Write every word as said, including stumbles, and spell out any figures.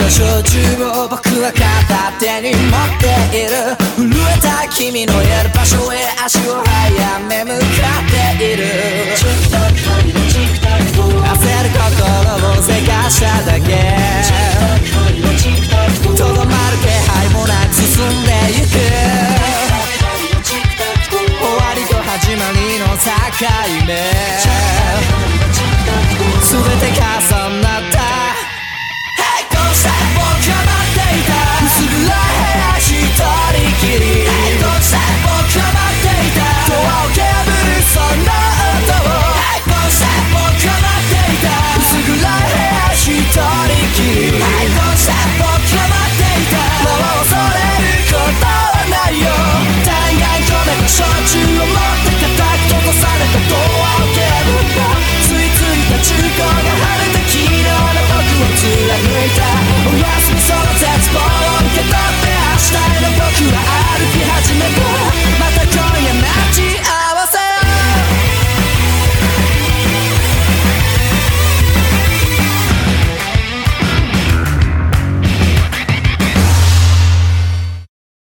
た焼酎を僕は片手に持っている。震えた君のいる場所へ足を早め向かっている。焦る心をせかしただけ、とどまる気配もなく進んでゆく。終わりと始まりの境目、全て重なった平行線をかばっていた。薄暗い部屋一人